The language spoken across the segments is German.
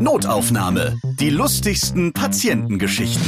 Notaufnahme. Die lustigsten Patientengeschichten.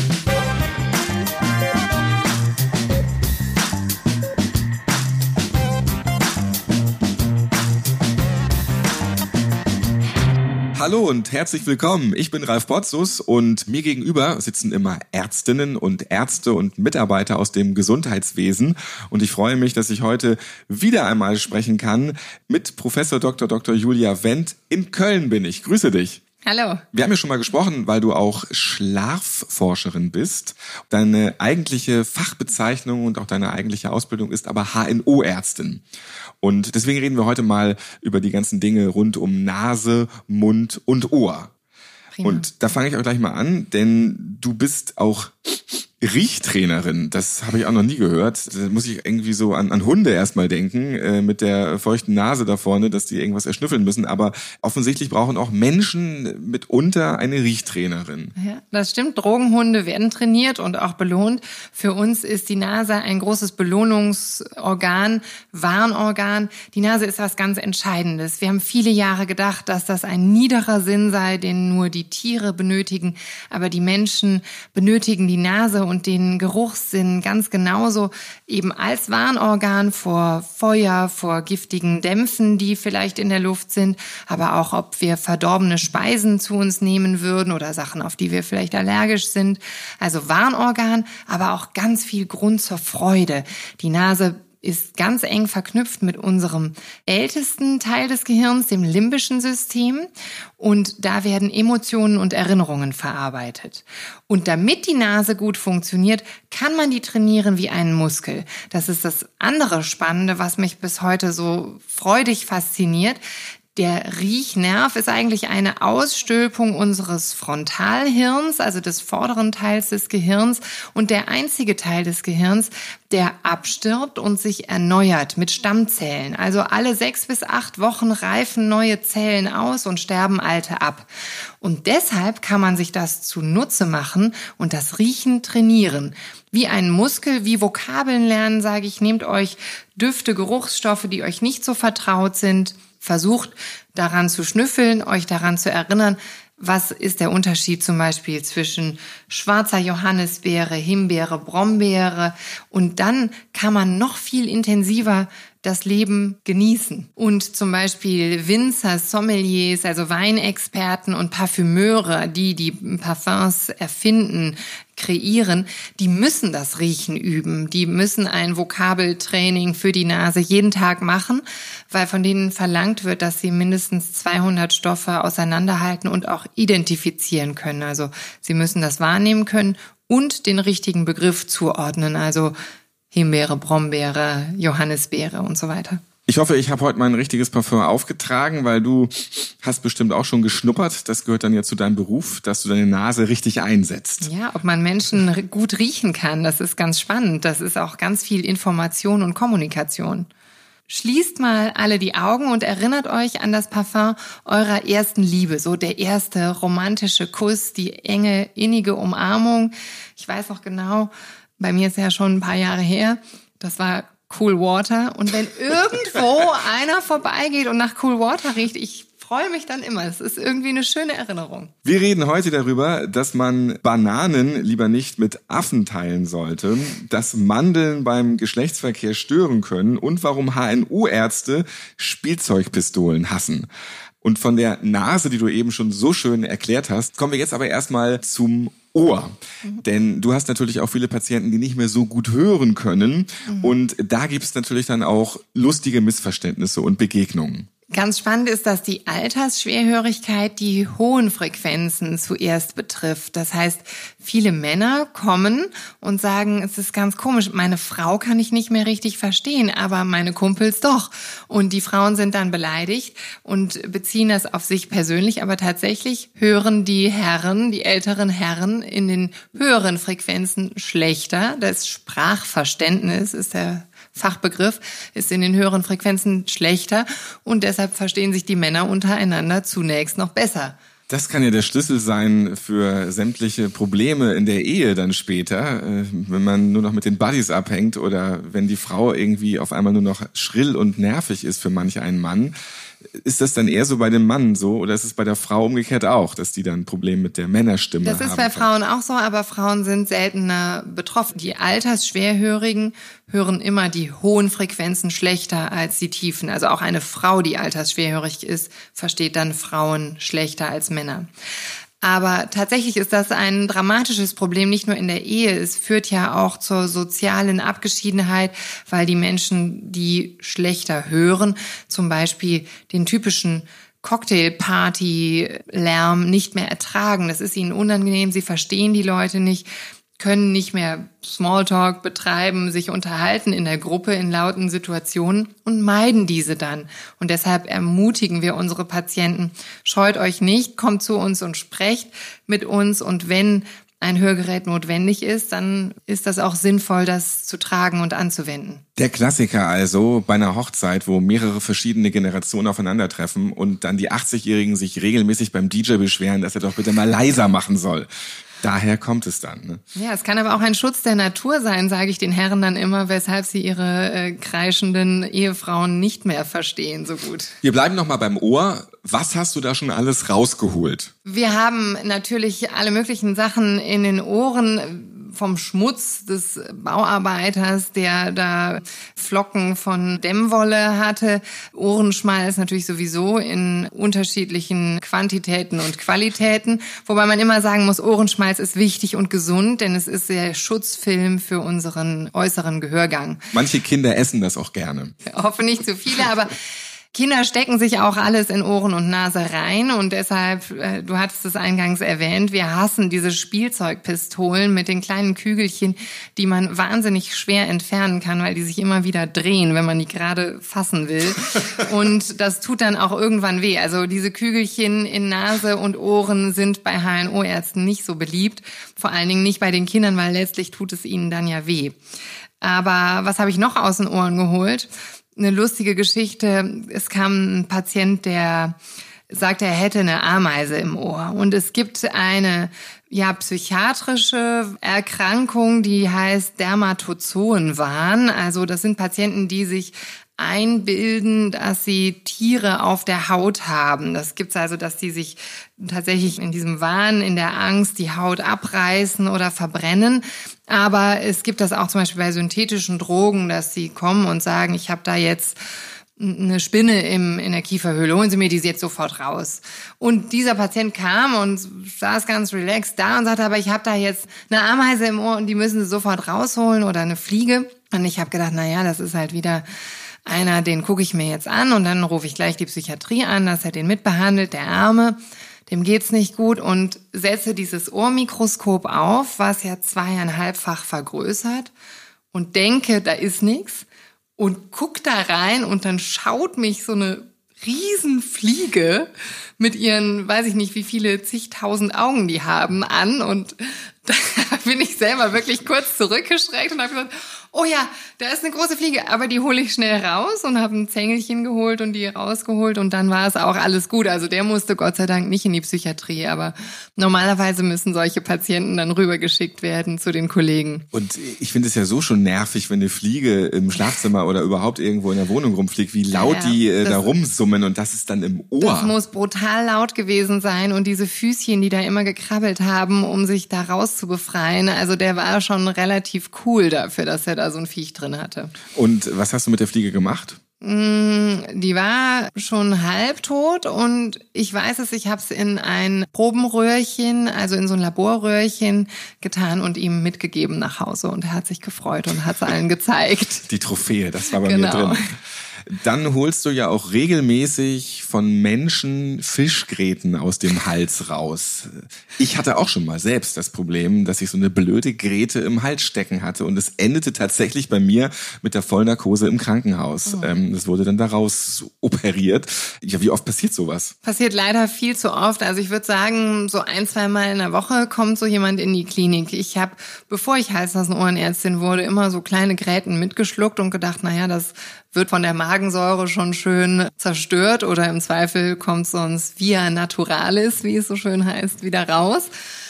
Hallo und herzlich willkommen. Ich bin Ralf Potzus und mir gegenüber sitzen immer Ärztinnen und Ärzte und Mitarbeiter aus dem Gesundheitswesen. Und ich freue mich, dass ich heute wieder einmal sprechen kann mit Professor Dr. Julia Wendt. In Köln bin ich. Grüße dich. Hallo. Wir haben ja schon mal gesprochen, weil du auch Schlafforscherin bist. Deine eigentliche Fachbezeichnung und auch deine eigentliche Ausbildung ist aber HNO-Ärztin. Und deswegen reden wir heute mal über die ganzen Dinge rund um Nase, Mund und Ohr. Prima. Und da fange ich auch gleich mal an, denn du bist auch Riechtrainerin, das habe ich auch noch nie gehört. Da muss ich irgendwie so an Hunde erstmal denken, mit der feuchten Nase da vorne, dass die irgendwas erschnüffeln müssen. Aber offensichtlich brauchen auch Menschen mitunter eine Riechtrainerin. Ja, das stimmt. Drogenhunde werden trainiert und auch belohnt. Für uns ist die Nase ein großes Belohnungsorgan, Warnorgan. Die Nase ist was ganz Entscheidendes. Wir haben viele Jahre gedacht, dass das ein niederer Sinn sei, den nur die Tiere benötigen. Aber die Menschen benötigen die Nase und den Geruchssinn ganz genauso, eben als Warnorgan vor Feuer, vor giftigen Dämpfen, die vielleicht in der Luft sind, aber auch, ob wir verdorbene Speisen zu uns nehmen würden oder Sachen, auf die wir vielleicht allergisch sind. Also Warnorgan, aber auch ganz viel Grund zur Freude. Die Nase ist ganz eng verknüpft mit unserem ältesten Teil des Gehirns, dem limbischen System. Und da werden Emotionen und Erinnerungen verarbeitet. Und damit die Nase gut funktioniert, kann man die trainieren wie einen Muskel. Das ist das andere Spannende, was mich bis heute so freudig fasziniert. Der Riechnerv ist eigentlich eine Ausstülpung unseres Frontalhirns, also des vorderen Teils des Gehirns und der einzige Teil des Gehirns, der abstirbt und sich erneuert mit Stammzellen. Also alle 6 bis 8 Wochen reifen neue Zellen aus und sterben alte ab. Und deshalb kann man sich das zunutze machen und das Riechen trainieren. Wie ein Muskel, wie Vokabeln lernen, sage ich, nehmt euch Düfte, Geruchsstoffe, die euch nicht so vertraut sind, versucht daran zu schnüffeln, euch daran zu erinnern, was ist der Unterschied zum Beispiel zwischen schwarzer Johannisbeere, Himbeere, Brombeere, und dann kann man noch viel intensiver das Leben genießen. Und zum Beispiel Winzer, Sommeliers, also Weinexperten und Parfümeure, die Parfums erfinden, kreieren, die müssen das Riechen üben. Die müssen ein Vokabeltraining für die Nase jeden Tag machen, weil von denen verlangt wird, dass sie mindestens 200 Stoffe auseinanderhalten und auch identifizieren können. Also sie müssen das wahrnehmen können und den richtigen Begriff zuordnen. Also Himbeere, Brombeere, Johannisbeere und so weiter. Ich hoffe, ich habe heute mein richtiges Parfum aufgetragen, weil du hast bestimmt auch schon geschnuppert. Das gehört dann ja zu deinem Beruf, dass du deine Nase richtig einsetzt. Ja, ob man Menschen gut riechen kann, das ist ganz spannend. Das ist auch ganz viel Information und Kommunikation. Schließt mal alle die Augen und erinnert euch an das Parfum eurer ersten Liebe. So der erste romantische Kuss, die enge, innige Umarmung. Ich weiß noch genau, bei mir ist ja schon ein paar Jahre her, das war Cool Water. Und wenn irgendwo einer vorbeigeht und nach Cool Water riecht, ich freue mich dann immer. Es ist irgendwie eine schöne Erinnerung. Wir reden heute darüber, dass man Bananen lieber nicht mit Affen teilen sollte, dass Mandeln beim Geschlechtsverkehr stören können und warum HNO-Ärzte Spielzeugpistolen hassen. Und von der Nase, die du eben schon so schön erklärt hast, kommen wir jetzt aber erstmal zum Ohr. Denn du hast natürlich auch viele Patienten, die nicht mehr so gut hören können. Und da gibt es natürlich dann auch lustige Missverständnisse und Begegnungen. Ganz spannend ist, dass die Altersschwerhörigkeit die hohen Frequenzen zuerst betrifft. Das heißt, viele Männer kommen und sagen, es ist ganz komisch, meine Frau kann ich nicht mehr richtig verstehen, aber meine Kumpels doch. Und die Frauen sind dann beleidigt und beziehen das auf sich persönlich, aber tatsächlich hören die Herren, die älteren Herren in den höheren Frequenzen schlechter. Das Sprachverständnis ist der Fachbegriff, ist in den höheren Frequenzen schlechter und deshalb verstehen sich die Männer untereinander zunächst noch besser. Das kann ja der Schlüssel sein für sämtliche Probleme in der Ehe dann später, wenn man nur noch mit den Buddies abhängt oder wenn die Frau irgendwie auf einmal nur noch schrill und nervig ist für manch einen Mann. Ist das dann eher so bei dem Mann so oder ist es bei der Frau umgekehrt auch, dass die dann ein Problem mit der Männerstimme haben? Das ist bei Frauen auch so, aber Frauen sind seltener betroffen. Die Altersschwerhörigen hören immer die hohen Frequenzen schlechter als die tiefen. Also auch eine Frau, die altersschwerhörig ist, versteht dann Frauen schlechter als Männer. Aber tatsächlich ist das ein dramatisches Problem, nicht nur in der Ehe. Es führt ja auch zur sozialen Abgeschiedenheit, weil die Menschen, die schlechter hören, zum Beispiel den typischen Cocktailparty-Lärm nicht mehr ertragen. Das ist ihnen unangenehm, sie verstehen die Leute nicht, können nicht mehr Smalltalk betreiben, sich unterhalten in der Gruppe in lauten Situationen und meiden diese dann. Und deshalb ermutigen wir unsere Patienten, scheut euch nicht, kommt zu uns und sprecht mit uns. Und wenn ein Hörgerät notwendig ist, dann ist das auch sinnvoll, das zu tragen und anzuwenden. Der Klassiker also bei einer Hochzeit, wo mehrere verschiedene Generationen aufeinandertreffen und dann die 80-Jährigen sich regelmäßig beim DJ beschweren, dass er doch bitte mal leiser machen soll. Daher kommt es dann. Ne? Ja, es kann aber auch ein Schutz der Natur sein, sage ich den Herren dann immer, weshalb sie ihre kreischenden Ehefrauen nicht mehr verstehen so gut. Wir bleiben noch mal beim Ohr. Was hast du da schon alles rausgeholt? Wir haben natürlich alle möglichen Sachen in den Ohren, vom Schmutz des Bauarbeiters, der da Flocken von Dämmwolle hatte. Ohrenschmalz natürlich sowieso in unterschiedlichen Quantitäten und Qualitäten. Wobei man immer sagen muss, Ohrenschmalz ist wichtig und gesund, denn es ist der Schutzfilm für unseren äußeren Gehörgang. Manche Kinder essen das auch gerne. Ich hoffe nicht zu viele, aber Kinder stecken sich auch alles in Ohren und Nase rein und deshalb, du hattest es eingangs erwähnt, wir hassen diese Spielzeugpistolen mit den kleinen Kügelchen, die man wahnsinnig schwer entfernen kann, weil die sich immer wieder drehen, wenn man die gerade fassen will. Und das tut dann auch irgendwann weh. Also diese Kügelchen in Nase und Ohren sind bei HNO-Ärzten nicht so beliebt, vor allen Dingen nicht bei den Kindern, weil letztlich tut es ihnen dann ja weh. Aber was habe ich noch aus den Ohren geholt? Eine lustige Geschichte. Es kam ein Patient, der sagte, er hätte eine Ameise im Ohr. Und es gibt eine psychiatrische Erkrankung, die heißt Dermatozoenwahn. Also das sind Patienten, die sich einbilden, dass sie Tiere auf der Haut haben. Das gibt's also, dass die sich tatsächlich in diesem Wahn, in der Angst die Haut abreißen oder verbrennen. Aber es gibt das auch zum Beispiel bei synthetischen Drogen, dass sie kommen und sagen, ich habe da jetzt eine Spinne in der Kieferhöhle, holen Sie mir die jetzt sofort raus. Und dieser Patient kam und saß ganz relaxed da und sagte, aber ich habe da jetzt eine Ameise im Ohr und die müssen Sie sofort rausholen oder eine Fliege. Und ich habe gedacht, das ist halt wieder einer, den gucke ich mir jetzt an und dann rufe ich gleich die Psychiatrie an, dass er den mitbehandelt, der Arme, dem geht's nicht gut und setze dieses Ohrmikroskop auf, was ja 2,5-fach vergrößert und denke, da ist nichts und guck da rein und dann schaut mich so eine Riesenfliege mit ihren, weiß ich nicht, wie viele zigtausend Augen die haben, an und da bin ich selber wirklich kurz zurückgeschreckt und habe gesagt, oh ja, da ist eine große Fliege, aber die hole ich schnell raus und habe ein Zängelchen geholt und die rausgeholt und dann war es auch alles gut. Also der musste Gott sei Dank nicht in die Psychiatrie, aber normalerweise müssen solche Patienten dann rübergeschickt werden zu den Kollegen. Und ich finde es ja so schon nervig, wenn eine Fliege im Schlafzimmer oder überhaupt irgendwo in der Wohnung rumfliegt, wie laut die da rumsummen und das ist dann im Ohr. Das muss brutal laut gewesen sein und diese Füßchen, die da immer gekrabbelt haben, um sich da raus zu befreien, also der war schon relativ cool dafür, dass er da so ein Viech drin hatte. Und was hast du mit der Fliege gemacht? Die war schon halbtot und ich weiß es, ich habe es in ein Probenröhrchen, also in so ein Laborröhrchen getan und ihm mitgegeben nach Hause und er hat sich gefreut und hat es allen gezeigt. Die Trophäe, das war bei mir drin. Dann holst du ja auch regelmäßig von Menschen Fischgräten aus dem Hals raus. Ich hatte auch schon mal selbst das Problem, dass ich so eine blöde Gräte im Hals stecken hatte und es endete tatsächlich bei mir mit der Vollnarkose im Krankenhaus. Das wurde dann daraus operiert. Ja, wie oft passiert sowas? Passiert leider viel zu oft. Also ich würde sagen, so 1-2 Mal in der Woche kommt so jemand in die Klinik. Ich habe, bevor ich Hals-Nasen-Ohrenärztin wurde, immer so kleine Gräten mitgeschluckt und gedacht, das wird von der Magensäure schon schön zerstört oder im Zweifel kommt sonst via naturalis, wie es so schön heißt, wieder raus.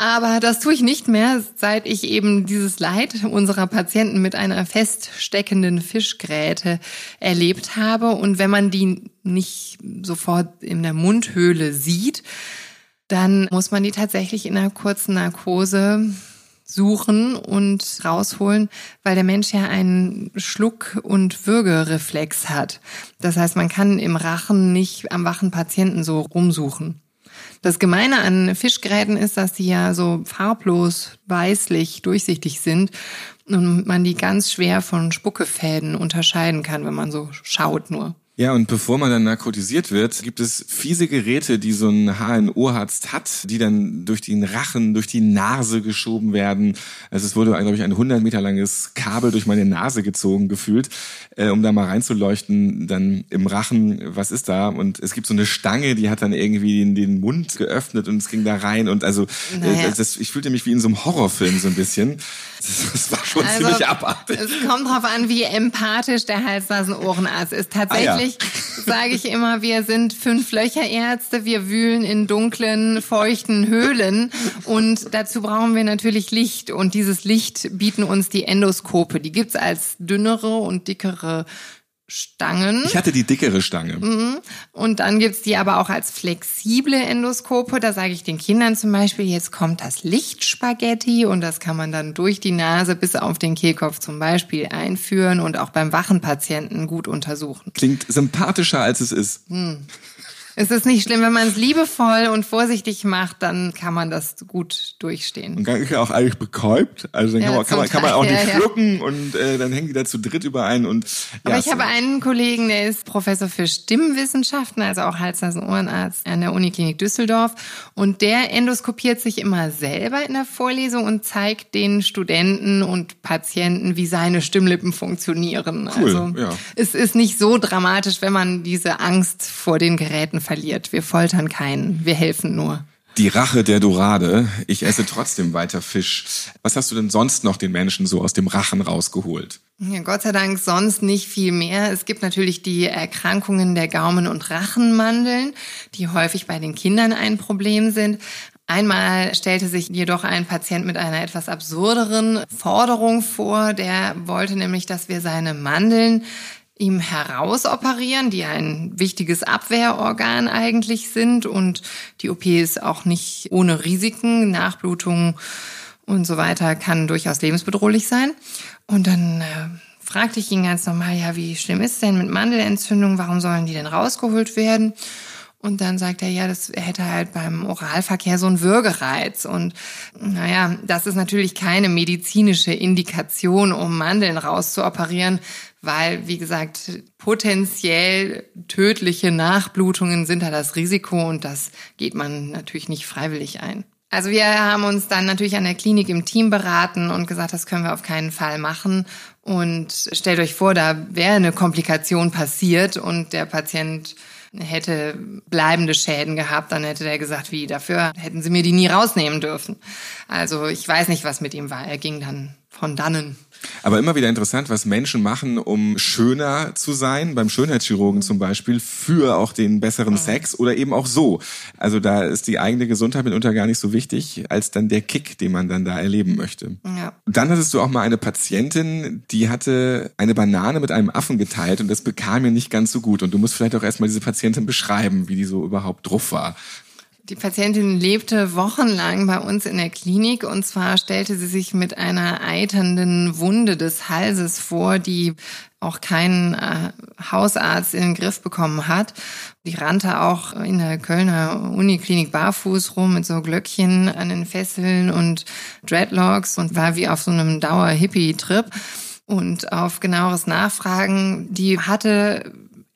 Aber das tue ich nicht mehr, seit ich eben dieses Leid unserer Patienten mit einer feststeckenden Fischgräte erlebt habe. Und wenn man die nicht sofort in der Mundhöhle sieht, dann muss man die tatsächlich in einer kurzen Narkose suchen und rausholen, weil der Mensch ja einen Schluck- und Würgereflex hat. Das heißt, man kann im Rachen nicht am wachen Patienten so rumsuchen. Das Gemeine an Fischgräten ist, dass die ja so farblos, weißlich, durchsichtig sind und man die ganz schwer von Spuckefäden unterscheiden kann, wenn man so schaut nur. Ja, und bevor man dann narkotisiert wird, gibt es fiese Geräte, die so ein HNO-Arzt hat, die dann durch den Rachen, durch die Nase geschoben werden. Also es wurde, glaube ich, ein 100 Meter langes Kabel durch meine Nase gezogen, gefühlt, um da mal reinzuleuchten, dann im Rachen, was ist da? Und es gibt so eine Stange, die hat dann irgendwie den Mund geöffnet und es ging da rein. Und also ich fühlte mich wie in so einem Horrorfilm so ein bisschen. Das war schon ziemlich abartig. Es kommt drauf an, wie empathisch der Hals-Nasen-Ohrenarzt ist. Tatsächlich sage ich immer, wir sind 5-Löcher-Ärzte, wir wühlen in dunklen, feuchten Höhlen und dazu brauchen wir natürlich Licht und dieses Licht bieten uns die Endoskope. Die gibt's als dünnere und dickere Stangen. Ich hatte die dickere Stange. Und dann gibt's die aber auch als flexible Endoskope. Da sage ich den Kindern zum Beispiel, jetzt kommt das Lichtspaghetti und das kann man dann durch die Nase bis auf den Kehlkopf zum Beispiel einführen und auch beim wachen Patienten gut untersuchen. Klingt sympathischer, als es ist. Es ist nicht schlimm, wenn man es liebevoll und vorsichtig macht, dann kann man das gut durchstehen. Und ist ja auch eigentlich betäubt, also dann kann man auch nicht schlucken und dann hängen die da zu dritt überein. Und aber ich habe einen Kollegen, der ist Professor für Stimmwissenschaften, also auch Hals-Nasen-Ohrenarzt an der Uniklinik Düsseldorf und der endoskopiert sich immer selber in der Vorlesung und zeigt den Studenten und Patienten, wie seine Stimmlippen funktionieren. Cool, also es ist nicht so dramatisch, wenn man diese Angst vor den Geräten verliert. Wir foltern keinen, wir helfen nur. Die Rache der Dorade. Ich esse trotzdem weiter Fisch. Was hast du denn sonst noch den Menschen so aus dem Rachen rausgeholt? Ja, Gott sei Dank sonst nicht viel mehr. Es gibt natürlich die Erkrankungen der Gaumen- und Rachenmandeln, die häufig bei den Kindern ein Problem sind. Einmal stellte sich jedoch ein Patient mit einer etwas absurderen Forderung vor. Der wollte nämlich, dass wir seine Mandeln ihm herausoperieren, die ein wichtiges Abwehrorgan eigentlich sind und die OP ist auch nicht ohne Risiken, Nachblutungen und so weiter kann durchaus lebensbedrohlich sein. Und dann fragte ich ihn ganz normal, ja, wie schlimm ist es denn mit Mandelentzündung, warum sollen die denn rausgeholt werden? Und dann sagt er, ja, das hätte halt beim Oralverkehr so einen Würgereiz. Und naja, das ist natürlich keine medizinische Indikation, um Mandeln rauszuoperieren, weil, wie gesagt, potenziell tödliche Nachblutungen sind da das Risiko und das geht man natürlich nicht freiwillig ein. Also wir haben uns dann natürlich an der Klinik im Team beraten und gesagt, das können wir auf keinen Fall machen. Und stellt euch vor, da wäre eine Komplikation passiert und der Patient hätte bleibende Schäden gehabt, dann hätte der gesagt, wie, dafür hätten sie mir die nie rausnehmen dürfen. Also ich weiß nicht, was mit ihm war. Er ging dann von dannen. Aber immer wieder interessant, was Menschen machen, um schöner zu sein, beim Schönheitschirurgen zum Beispiel, für auch den besseren Sex oder eben auch so. Also da ist die eigene Gesundheit mitunter gar nicht so wichtig, als dann der Kick, den man dann da erleben möchte. Ja. Dann hattest du auch mal eine Patientin, die hatte eine Banane mit einem Affen geteilt und das bekam mir nicht ganz so gut. Und du musst vielleicht auch erstmal diese Patientin beschreiben, wie die so überhaupt drauf war. Die Patientin lebte wochenlang bei uns in der Klinik und zwar stellte sie sich mit einer eiternden Wunde des Halses vor, die auch kein Hausarzt in den Griff bekommen hat. Die rannte auch in der Kölner Uniklinik barfuß rum mit so Glöckchen an den Fesseln und Dreadlocks und war wie auf so einem Dauer-Hippie-Trip. Und auf genaueres Nachfragen, die hatte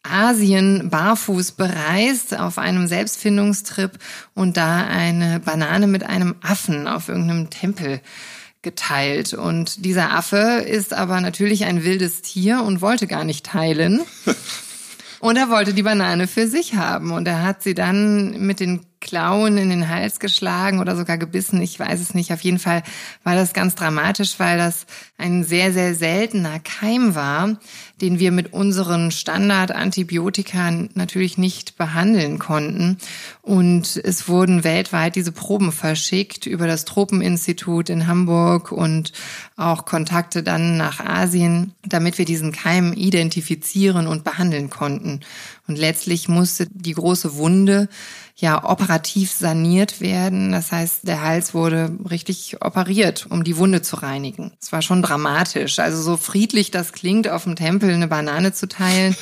Asien barfuß bereist auf einem Selbstfindungstrip und da eine Banane mit einem Affen auf irgendeinem Tempel geteilt. Und dieser Affe ist aber natürlich ein wildes Tier und wollte gar nicht teilen. Und er wollte die Banane für sich haben. Und er hat sie dann mit den Klauen in den Hals geschlagen oder sogar gebissen. Ich weiß es nicht. Auf jeden Fall war das ganz dramatisch, weil das ein sehr, sehr seltener Keim war, den wir mit unseren Standardantibiotika natürlich nicht behandeln konnten. Und es wurden weltweit diese Proben verschickt über das Tropeninstitut in Hamburg und auch Kontakte dann nach Asien, damit wir diesen Keim identifizieren und behandeln konnten. Und letztlich musste die große Wunde ja operativ saniert werden. Das heißt, der Hals wurde richtig operiert, um die Wunde zu reinigen. Es war schon dramatisch. Also so friedlich das klingt, auf dem Tempel eine Banane zu teilen,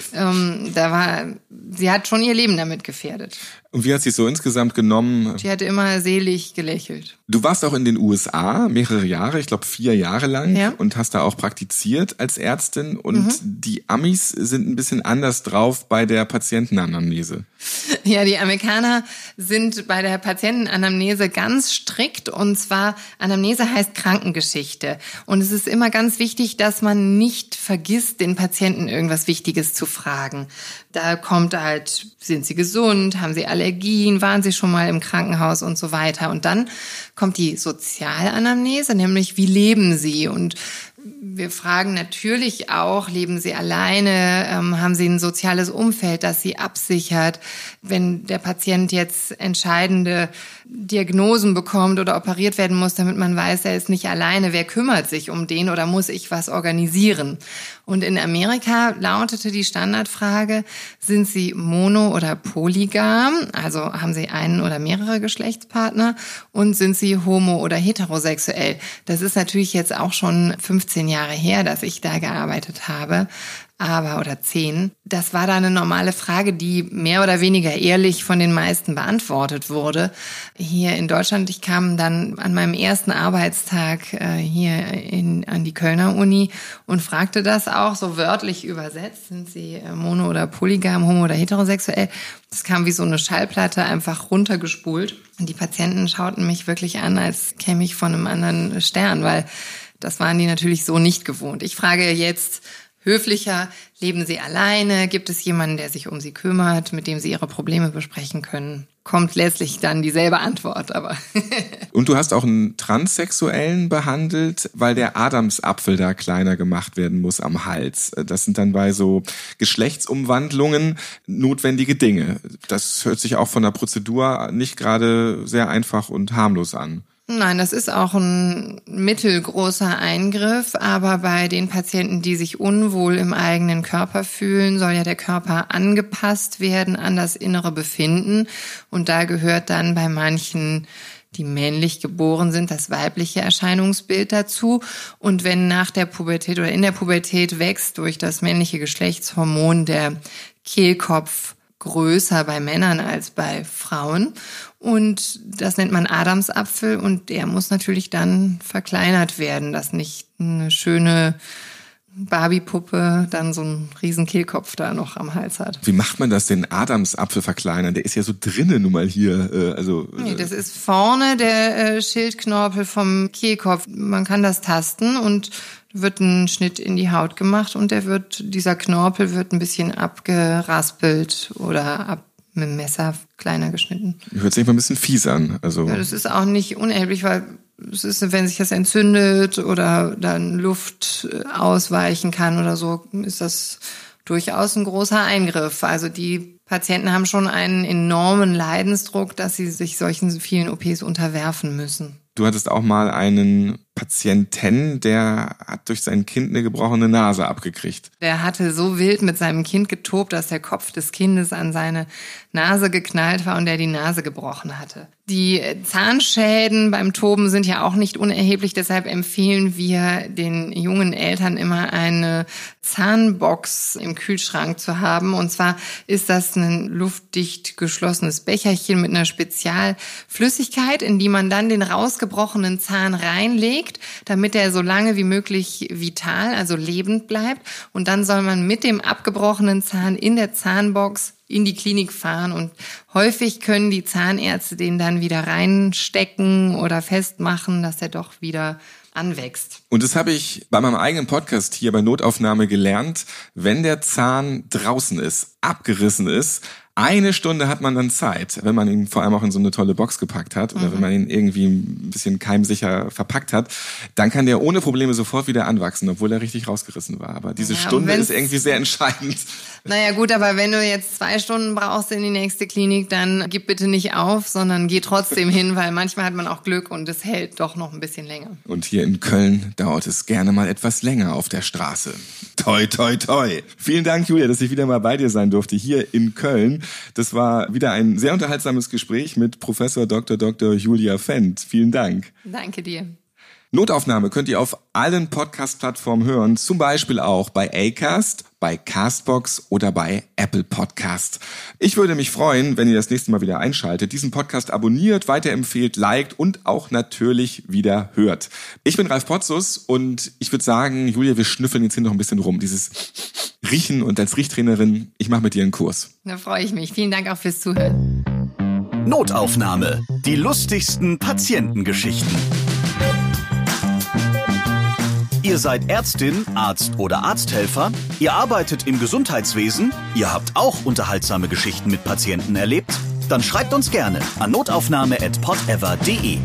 sie hat schon ihr Leben damit gefährdet. Und wie hat sie es so insgesamt genommen? Sie hat immer selig gelächelt. Du warst auch in den USA mehrere Jahre, ich glaube 4 Jahre lang, ja, und hast da auch praktiziert als Ärztin. Und die Amis sind ein bisschen anders drauf bei der Patientenanamnese. Ja, die Amerikaner sind bei der Patientenanamnese ganz strikt. Und zwar, Anamnese heißt Krankengeschichte. Und es ist immer ganz wichtig, dass man nicht vergisst, den Patienten irgendwas Wichtiges zu fragen. Da kommt halt, sind sie gesund, haben sie Allergien, waren sie schon mal im Krankenhaus und so weiter. Und dann kommt die Sozialanamnese, nämlich wie leben sie? Und wir fragen natürlich auch, leben sie alleine, haben sie ein soziales Umfeld, das sie absichert? Wenn der Patient jetzt entscheidende Diagnosen bekommt oder operiert werden muss, damit man weiß, er ist nicht alleine, wer kümmert sich um den oder muss ich was organisieren? Und in Amerika lautete die Standardfrage, sind sie mono- oder polygam, also haben sie einen oder mehrere Geschlechtspartner, und sind sie homo- oder heterosexuell? Das ist natürlich jetzt auch schon 15 Jahre her, dass ich da gearbeitet habe. Oder 10. Das war da eine normale Frage, die mehr oder weniger ehrlich von den meisten beantwortet wurde. Hier in Deutschland, ich kam dann an meinem ersten Arbeitstag hier an die Kölner Uni und fragte das auch so wörtlich übersetzt. Sind Sie mono- oder polygam, homo- oder heterosexuell? Das kam wie so eine Schallplatte einfach runtergespult. Und die Patienten schauten mich wirklich an, als käme ich von einem anderen Stern, weil das waren die natürlich so nicht gewohnt. Ich frage jetzt höflicher, leben Sie alleine? Gibt es jemanden, der sich um Sie kümmert, mit dem Sie Ihre Probleme besprechen können? Kommt letztlich dann dieselbe Antwort, aber. Und du hast auch einen Transsexuellen behandelt, weil der Adamsapfel da kleiner gemacht werden muss am Hals. Das sind dann bei so Geschlechtsumwandlungen notwendige Dinge. Das hört sich auch von der Prozedur nicht gerade sehr einfach und harmlos an. Nein, das ist auch ein mittelgroßer Eingriff, aber bei den Patienten, die sich unwohl im eigenen Körper fühlen, soll ja der Körper angepasst werden an das innere Befinden. Und da gehört dann bei manchen, die männlich geboren sind, das weibliche Erscheinungsbild dazu. Und wenn nach der Pubertät oder in der Pubertät wächst durch das männliche Geschlechtshormon der Kehlkopf größer bei Männern als bei Frauen. Und das nennt man Adamsapfel und der muss natürlich dann verkleinert werden, dass nicht eine schöne Barbie-Puppe dann so einen riesen Kehlkopf da noch am Hals hat. Wie macht man das denn, Adamsapfel verkleinern? Der ist ja so drinnen nun mal hier. Nee, das ist vorne der Schildknorpel vom Kehlkopf. Man kann das tasten und wird ein Schnitt in die Haut gemacht und dieser Knorpel wird ein bisschen abgeraspelt oder mit dem Messer kleiner geschnitten. Hört sich mal ein bisschen fies an. Ja, das ist auch nicht unerheblich, weil es ist, wenn sich das entzündet oder dann Luft ausweichen kann oder so, ist das durchaus ein großer Eingriff. Also die Patienten haben schon einen enormen Leidensdruck, dass sie sich solchen vielen OPs unterwerfen müssen. Du hattest auch mal einen Patienten, der hat durch sein Kind eine gebrochene Nase abgekriegt. Der hatte so wild mit seinem Kind getobt, dass der Kopf des Kindes an seine Nase geknallt war und er die Nase gebrochen hatte. Die Zahnschäden beim Toben sind ja auch nicht unerheblich, deshalb empfehlen wir den jungen Eltern immer eine Zahnbox im Kühlschrank zu haben. Und zwar ist das ein luftdicht geschlossenes Becherchen mit einer Spezialflüssigkeit, in die man dann den rausgebrochenen Zahn reinlegt, damit er so lange wie möglich vital, also lebend bleibt. Und dann soll man mit dem abgebrochenen Zahn in der Zahnbox in die Klinik fahren und häufig können die Zahnärzte den dann wieder reinstecken oder festmachen, dass er doch wieder anwächst. Und das habe ich bei meinem eigenen Podcast hier bei Notaufnahme gelernt. Wenn der Zahn draußen ist, abgerissen ist, 1 Stunde hat man dann Zeit, wenn man ihn vor allem auch in so eine tolle Box gepackt hat oder wenn man ihn irgendwie ein bisschen keimsicher verpackt hat, dann kann der ohne Probleme sofort wieder anwachsen, obwohl er richtig rausgerissen war. Aber diese Stunde ist irgendwie sehr entscheidend. Naja gut, aber wenn du jetzt 2 Stunden brauchst in die nächste Klinik, dann gib bitte nicht auf, sondern geh trotzdem hin, weil manchmal hat man auch Glück und es hält doch noch ein bisschen länger. Und hier in Köln dauert es gerne mal etwas länger auf der Straße. Toi, toi, toi. Vielen Dank, Julia, dass ich wieder mal bei dir sein durfte, hier in Köln. Das war wieder ein sehr unterhaltsames Gespräch mit Professor Dr. Julia Fendt. Vielen Dank. Danke dir. Notaufnahme könnt ihr auf allen Podcast-Plattformen hören, zum Beispiel auch bei Acast, bei Castbox oder bei Apple Podcast. Ich würde mich freuen, wenn ihr das nächste Mal wieder einschaltet, diesen Podcast abonniert, weiterempfehlt, liked und auch natürlich wieder hört. Ich bin Ralf Potzus und ich würde sagen, Julia, wir schnüffeln jetzt hier noch ein bisschen rum. Dieses Riechen und als Riechtrainerin, ich mache mit dir einen Kurs. Da freue ich mich. Vielen Dank auch fürs Zuhören. Notaufnahme. Die lustigsten Patientengeschichten. Ihr seid Ärztin, Arzt oder Arzthelfer, ihr arbeitet im Gesundheitswesen, ihr habt auch unterhaltsame Geschichten mit Patienten erlebt? Dann schreibt uns gerne an notaufnahme@podever.de.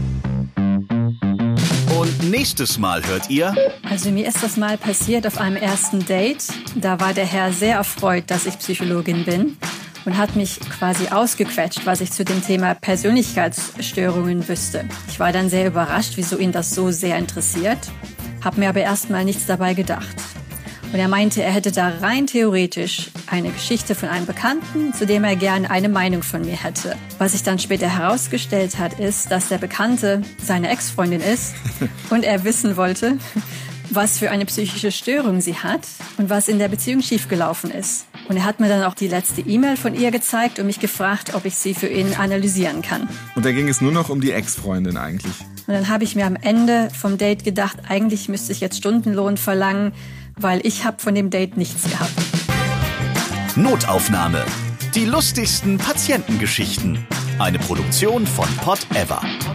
Und nächstes Mal hört ihr... Also mir ist das mal passiert auf einem ersten Date. Da war der Herr sehr erfreut, dass ich Psychologin bin und hat mich quasi ausgequetscht, was ich zu dem Thema Persönlichkeitsstörungen wüsste. Ich war dann sehr überrascht, wieso ihn das so sehr interessiert. Hab mir aber erstmal nichts dabei gedacht. Und er meinte, er hätte da rein theoretisch eine Geschichte von einem Bekannten, zu dem er gerne eine Meinung von mir hätte. Was sich dann später herausgestellt hat, ist, dass der Bekannte seine Ex-Freundin ist und er wissen wollte, was für eine psychische Störung sie hat und was in der Beziehung schiefgelaufen ist. Und er hat mir dann auch die letzte E-Mail von ihr gezeigt und mich gefragt, ob ich sie für ihn analysieren kann. Und da ging es nur noch um die Ex-Freundin eigentlich. Und dann habe ich mir am Ende vom Date gedacht, eigentlich müsste ich jetzt Stundenlohn verlangen, weil ich habe von dem Date nichts gehabt. Notaufnahme. Die lustigsten Patientengeschichten. Eine Produktion von Podever.